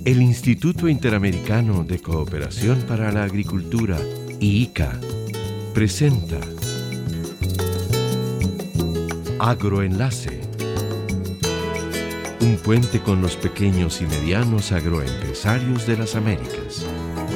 El Instituto Interamericano de Cooperación para la Agricultura, IICA, presenta Agroenlace, un puente con los pequeños y medianos agroempresarios de las Américas.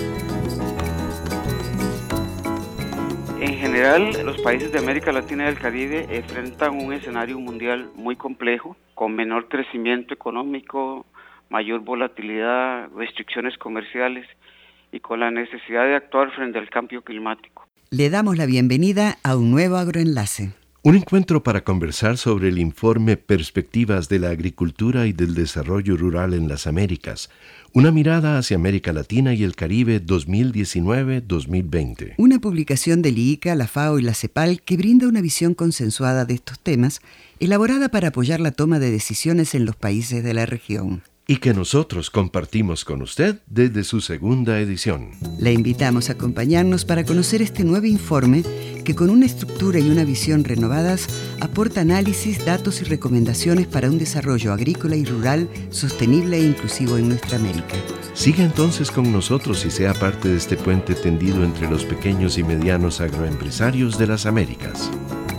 En general, los países de América Latina y del Caribe enfrentan un escenario mundial muy complejo, con menor crecimiento económico, mayor volatilidad, restricciones comerciales y con la necesidad de actuar frente al cambio climático. Le damos la bienvenida a un nuevo Agroenlace. Un encuentro para conversar sobre el informe Perspectivas de la Agricultura y del Desarrollo Rural en las Américas, una mirada hacia América Latina y el Caribe 2019-2020. Una publicación del IICA, la FAO y la CEPAL que brinda una visión consensuada de estos temas, elaborada para apoyar la toma de decisiones en los países de la región. Y que nosotros compartimos con usted desde su segunda edición. Le invitamos a acompañarnos para conocer este nuevo informe que con una estructura y una visión renovadas aporta análisis, datos y recomendaciones para un desarrollo agrícola y rural sostenible e inclusivo en nuestra América. Siga entonces con nosotros y sea parte de este puente tendido entre los pequeños y medianos agroempresarios de las Américas.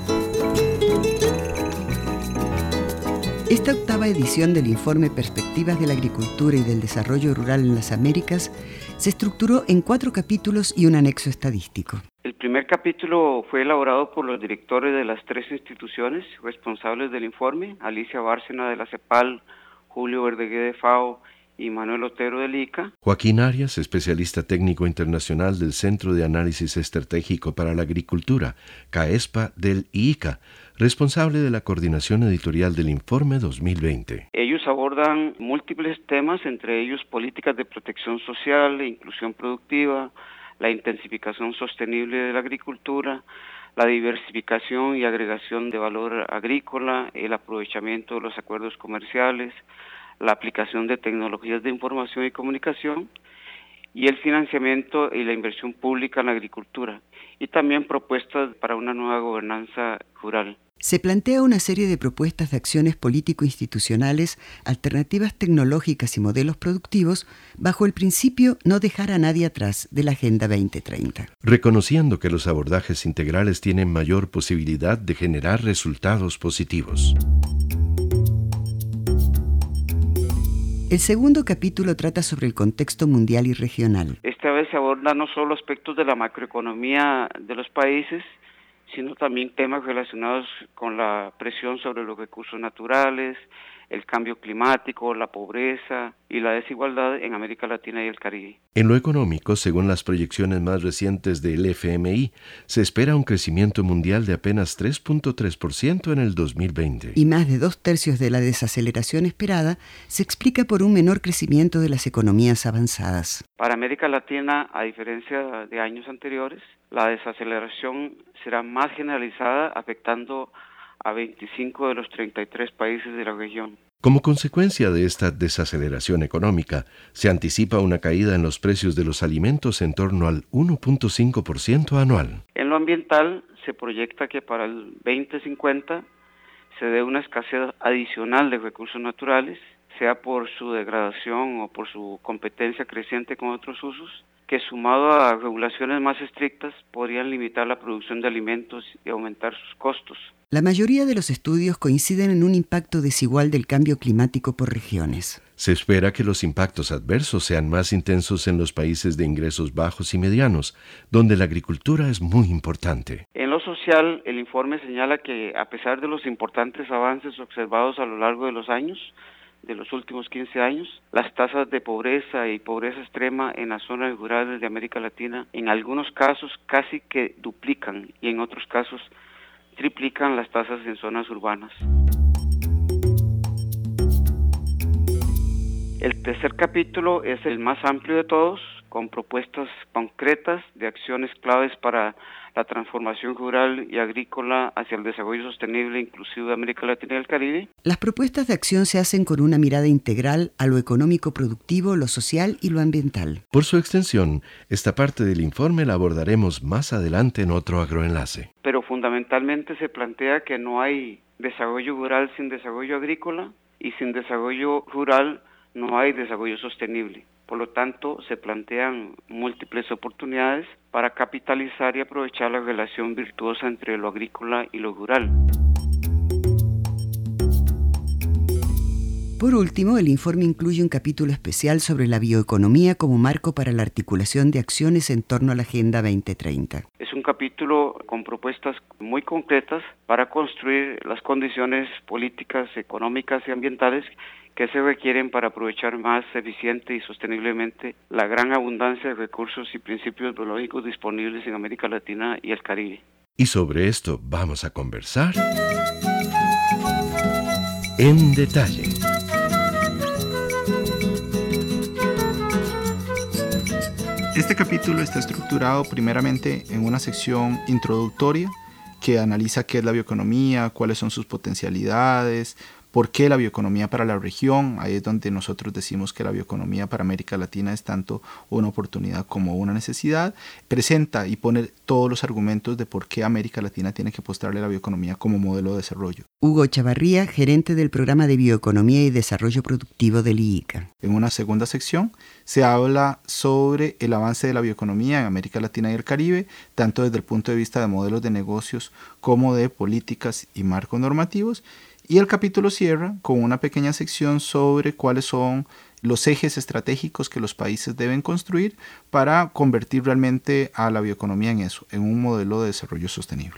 Esta octava edición del informe Perspectivas de la Agricultura y del Desarrollo Rural en las Américas se estructuró en 4 capítulos y un anexo estadístico. El primer capítulo fue elaborado por los directores de las 3 instituciones responsables del informe, Alicia Bárcena de la CEPAL, Julio Verdegué de FAO y Manuel Otero del ICA. Joaquín Arias, especialista técnico internacional del Centro de Análisis Estratégico para la Agricultura, CAESPA del IICA, responsable de la coordinación editorial del informe 2020. Ellos abordan múltiples temas, entre ellos políticas de protección social e inclusión productiva, la intensificación sostenible de la agricultura, la diversificación y agregación de valor agrícola, el aprovechamiento de los acuerdos comerciales, la aplicación de tecnologías de información y comunicación y el financiamiento y la inversión pública en la agricultura, y también propuestas para una nueva gobernanza rural. Se plantea una serie de propuestas de acciones político-institucionales, alternativas tecnológicas y modelos productivos bajo el principio no dejar a nadie atrás de la Agenda 2030. Reconociendo que los abordajes integrales tienen mayor posibilidad de generar resultados positivos. El segundo capítulo trata sobre el contexto mundial y regional. Esta vez se aborda no solo aspectos de la macroeconomía de los países, sino también temas relacionados con la presión sobre los recursos naturales, el cambio climático, la pobreza y la desigualdad en América Latina y el Caribe. En lo económico, según las proyecciones más recientes del FMI, se espera un crecimiento mundial de apenas 3.3% en el 2020. Y más de 2/3 de la desaceleración esperada se explica por un menor crecimiento de las economías avanzadas. Para América Latina, a diferencia de años anteriores, la desaceleración será más generalizada, afectando a 25 de los 33 países de la región. Como consecuencia de esta desaceleración económica, se anticipa una caída en los precios de los alimentos en torno al 1.5% anual. En lo ambiental, se proyecta que para el 2050 se dé una escasez adicional de recursos naturales, sea por su degradación o por su competencia creciente con otros usos, que sumado a regulaciones más estrictas podrían limitar la producción de alimentos y aumentar sus costos. La mayoría de los estudios coinciden en un impacto desigual del cambio climático por regiones. Se espera que los impactos adversos sean más intensos en los países de ingresos bajos y medianos, donde la agricultura es muy importante. En lo social, el informe señala que a pesar de los importantes avances observados a lo largo de los años, de los últimos 15 años, las tasas de pobreza y pobreza extrema en las zonas rurales de América Latina en algunos casos casi que duplican y en otros casos triplican las tasas en zonas urbanas. El tercer capítulo es el más amplio de todos, con propuestas concretas de acciones claves para la transformación rural y agrícola hacia el desarrollo sostenible e inclusivo de América Latina y el Caribe. Las propuestas de acción se hacen con una mirada integral a lo económico productivo, lo social y lo ambiental. Por su extensión, esta parte del informe la abordaremos más adelante en otro agroenlace. Pero fundamentalmente se plantea que no hay desarrollo rural sin desarrollo agrícola y sin desarrollo rural no hay desarrollo sostenible. Por lo tanto, se plantean múltiples oportunidades para capitalizar y aprovechar la relación virtuosa entre lo agrícola y lo rural. Por último, el informe incluye un capítulo especial sobre la bioeconomía como marco para la articulación de acciones en torno a la Agenda 2030. Es un capítulo con propuestas muy concretas para construir las condiciones políticas, económicas y ambientales que se requieren para aprovechar más eficiente y sosteniblemente la gran abundancia de recursos y principios biológicos disponibles en América Latina y el Caribe. Y sobre esto vamos a conversar en detalle. Este capítulo está estructurado primeramente en una sección introductoria que analiza qué es la bioeconomía, cuáles son sus potencialidades, por qué la bioeconomía para la región. Ahí es donde nosotros decimos que la bioeconomía para América Latina es tanto una oportunidad como una necesidad. Presenta y pone todos los argumentos de por qué América Latina tiene que apostarle a la bioeconomía como modelo de desarrollo. Hugo Chavarría, gerente del Programa de Bioeconomía y Desarrollo Productivo del IICA. En una segunda sección se habla sobre el avance de la bioeconomía en América Latina y el Caribe, tanto desde el punto de vista de modelos de negocios como de políticas y marcos normativos. Y el capítulo cierra con una pequeña sección sobre cuáles son los ejes estratégicos que los países deben construir para convertir realmente a la bioeconomía en eso, en un modelo de desarrollo sostenible.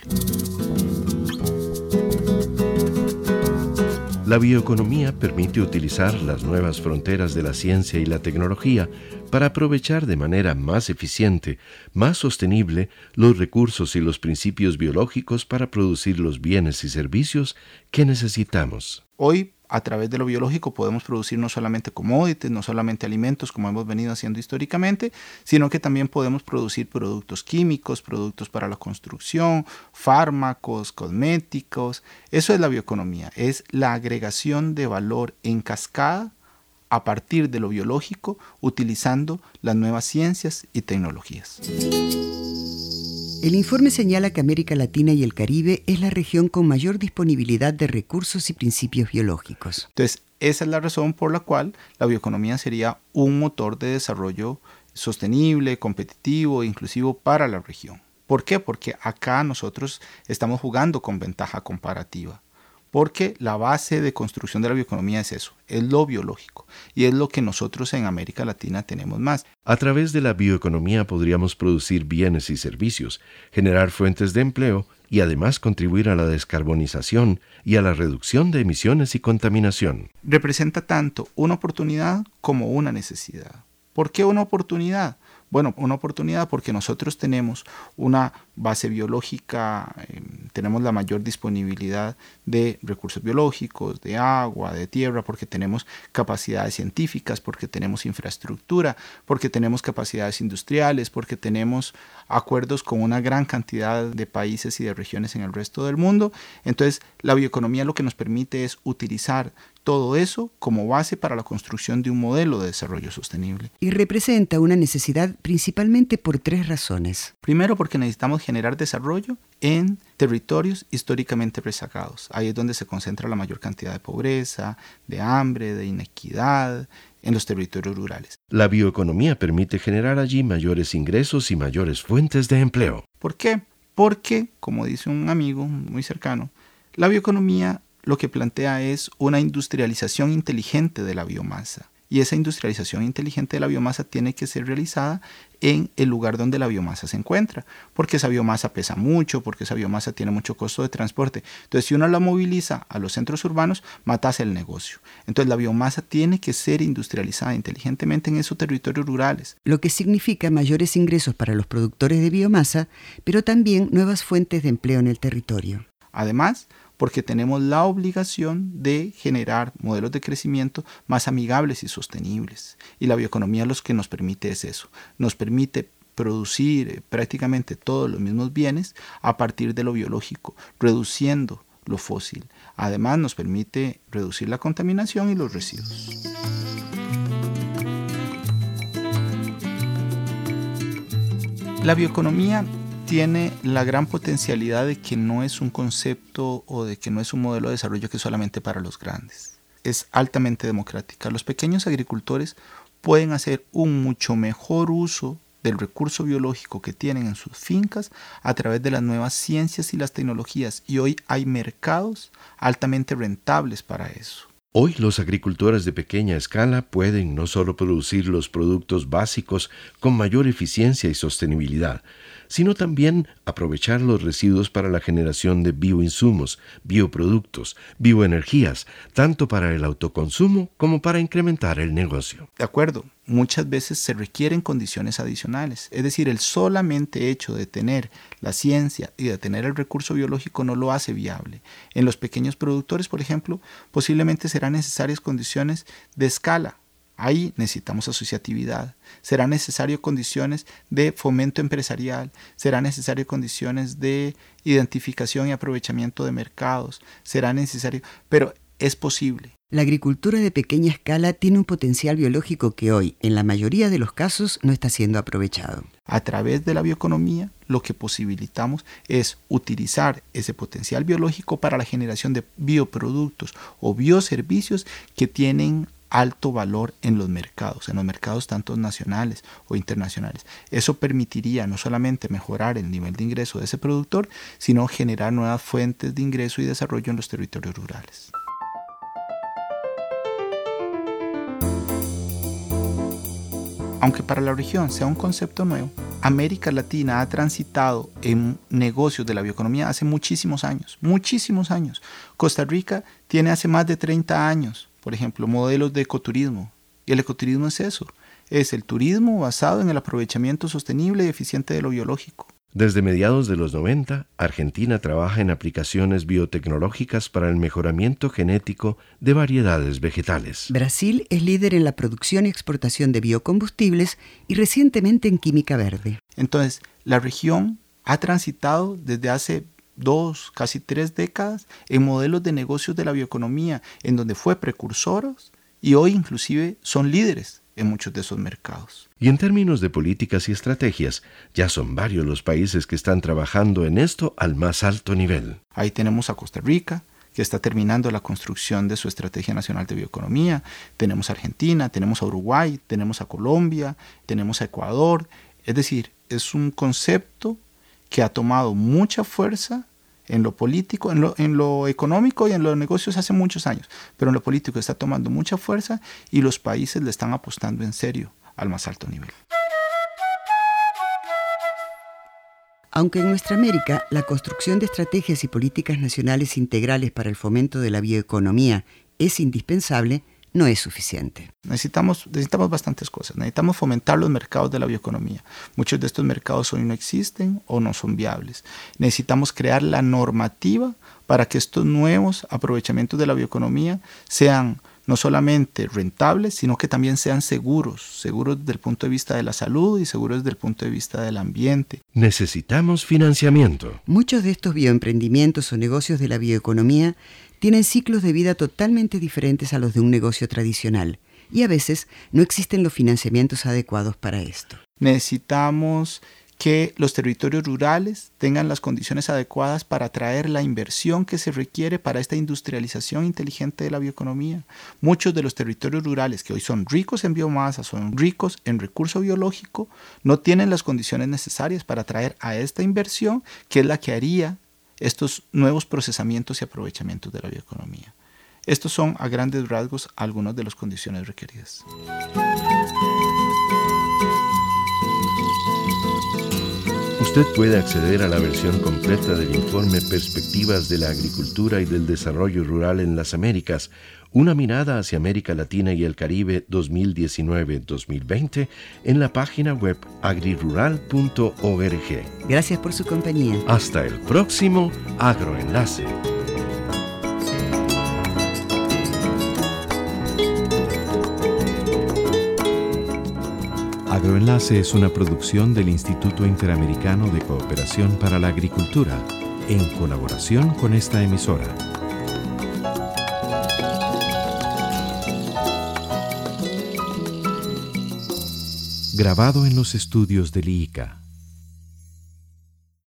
La bioeconomía permite utilizar las nuevas fronteras de la ciencia y la tecnología para aprovechar de manera más eficiente, más sostenible, los recursos y los principios biológicos para producir los bienes y servicios que necesitamos. Hoy, a través de lo biológico podemos producir no solamente commodities, no solamente alimentos como hemos venido haciendo históricamente, sino que también podemos producir productos químicos, productos para la construcción, fármacos, cosméticos. Eso es la bioeconomía, es la agregación de valor en cascada a partir de lo biológico, utilizando las nuevas ciencias y tecnologías. El informe señala que América Latina y el Caribe es la región con mayor disponibilidad de recursos y principios biológicos. Entonces, esa es la razón por la cual la bioeconomía sería un motor de desarrollo sostenible, competitivo e inclusivo para la región. ¿Por qué? Porque acá nosotros estamos jugando con ventaja comparativa. Porque la base de construcción de la bioeconomía es eso, es lo biológico, y es lo que nosotros en América Latina tenemos más. A través de la bioeconomía podríamos producir bienes y servicios, generar fuentes de empleo y además contribuir a la descarbonización y a la reducción de emisiones y contaminación. Representa tanto una oportunidad como una necesidad. ¿Por qué una oportunidad? Bueno, una oportunidad porque nosotros tenemos una base biológica, tenemos la mayor disponibilidad de recursos biológicos, de agua, de tierra, porque tenemos capacidades científicas, porque tenemos infraestructura, porque tenemos capacidades industriales, porque tenemos acuerdos con una gran cantidad de países y de regiones en el resto del mundo. Entonces, la bioeconomía lo que nos permite es utilizar todo eso como base para la construcción de un modelo de desarrollo sostenible. Y representa una necesidad principalmente por 3 razones. Primero, porque necesitamos generar desarrollo en territorios históricamente rezagados. Ahí es donde se concentra la mayor cantidad de pobreza, de hambre, de inequidad, en los territorios rurales. La bioeconomía permite generar allí mayores ingresos y mayores fuentes de empleo. ¿Por qué? Porque, como dice un amigo muy cercano, la bioeconomía lo que plantea es una industrialización inteligente de la biomasa. Y esa industrialización inteligente de la biomasa tiene que ser realizada en el lugar donde la biomasa se encuentra, porque esa biomasa pesa mucho, porque esa biomasa tiene mucho costo de transporte. Entonces, si uno la moviliza a los centros urbanos, matas el negocio. Entonces, la biomasa tiene que ser industrializada inteligentemente en esos territorios rurales. Lo que significa mayores ingresos para los productores de biomasa, pero también nuevas fuentes de empleo en el territorio. Además, porque tenemos la obligación de generar modelos de crecimiento más amigables y sostenibles. Y la bioeconomía lo que nos permite es eso, nos permite producir prácticamente todos los mismos bienes a partir de lo biológico, reduciendo lo fósil. Además, nos permite reducir la contaminación y los residuos. La bioeconomía tiene la gran potencialidad de que no es un concepto o de que no es un modelo de desarrollo que es solamente para los grandes, es altamente democrática. Los pequeños agricultores pueden hacer un mucho mejor uso del recurso biológico que tienen en sus fincas a través de las nuevas ciencias y las tecnologías, y hoy hay mercados altamente rentables para eso. Hoy los agricultores de pequeña escala pueden no solo producir los productos básicos con mayor eficiencia y sostenibilidad, sino también aprovechar los residuos para la generación de bioinsumos, bioproductos, bioenergías, tanto para el autoconsumo como para incrementar el negocio. De acuerdo, muchas veces se requieren condiciones adicionales, es decir, el solamente hecho de tener la ciencia y de tener el recurso biológico no lo hace viable. En los pequeños productores, por ejemplo, posiblemente serán necesarias condiciones de escala. Ahí necesitamos asociatividad, serán necesarias condiciones de fomento empresarial, serán necesarias condiciones de identificación y aprovechamiento de mercados, será necesario, pero es posible. La agricultura de pequeña escala tiene un potencial biológico que hoy, en la mayoría de los casos, no está siendo aprovechado. A través de la bioeconomía, lo que posibilitamos es utilizar ese potencial biológico para la generación de bioproductos o bioservicios que tienen alto valor en los mercados tanto nacionales o internacionales. Eso permitiría no solamente mejorar el nivel de ingreso de ese productor, sino generar nuevas fuentes de ingreso y desarrollo en los territorios rurales. Aunque para la región sea un concepto nuevo, América Latina ha transitado en negocios de la bioeconomía hace muchísimos años. Costa Rica tiene hace más de 30 años, por ejemplo, modelos de ecoturismo. Y el ecoturismo es eso, es el turismo basado en el aprovechamiento sostenible y eficiente de lo biológico. Desde mediados de los 90, Argentina trabaja en aplicaciones biotecnológicas para el mejoramiento genético de variedades vegetales. Brasil es líder en la producción y exportación de biocombustibles y recientemente en química verde. Entonces, la región ha transitado desde hace 2, casi 3 décadas en modelos de negocios de la bioeconomía, en donde fue precursoros y hoy inclusive son líderes en muchos de esos mercados. Y en términos de políticas y estrategias, ya son varios los países que están trabajando en esto al más alto nivel. Ahí tenemos a Costa Rica, que está terminando la construcción de su Estrategia Nacional de Bioeconomía. Tenemos a Argentina, tenemos a Uruguay, tenemos a Colombia, tenemos a Ecuador. Es decir, es un concepto que ha tomado mucha fuerza en lo político, en lo económico y en los negocios hace muchos años, pero en lo político está tomando mucha fuerza y los países le están apostando en serio al más alto nivel. Aunque en nuestra América la construcción de estrategias y políticas nacionales integrales para el fomento de la bioeconomía es indispensable, no es suficiente. Necesitamos bastantes cosas. Necesitamos fomentar los mercados de la bioeconomía. Muchos de estos mercados hoy no existen o no son viables. Necesitamos crear la normativa para que estos nuevos aprovechamientos de la bioeconomía sean no solamente rentables, sino que también sean seguros desde el punto de vista de la salud y seguros desde el punto de vista del ambiente. Necesitamos financiamiento. Muchos de estos bioemprendimientos o negocios de la bioeconomía tienen ciclos de vida totalmente diferentes a los de un negocio tradicional y a veces no existen los financiamientos adecuados para esto. Necesitamos que los territorios rurales tengan las condiciones adecuadas para atraer la inversión que se requiere para esta industrialización inteligente de la bioeconomía. Muchos de los territorios rurales que hoy son ricos en biomasa, son ricos en recurso biológico, no tienen las condiciones necesarias para atraer a esta inversión, que es la que haría estos nuevos procesamientos y aprovechamientos de la bioeconomía. Estos son, a grandes rasgos, algunas de las condiciones requeridas. Usted puede acceder a la versión completa del informe Perspectivas de la Agricultura y del Desarrollo Rural en las Américas, una mirada hacia América Latina y el Caribe 2019-2020 en la página web agrirural.org. Gracias por su compañía. Hasta el próximo Agroenlace. Agroenlace es una producción del Instituto Interamericano de Cooperación para la Agricultura, en colaboración con esta emisora. Grabado en los estudios del IICA.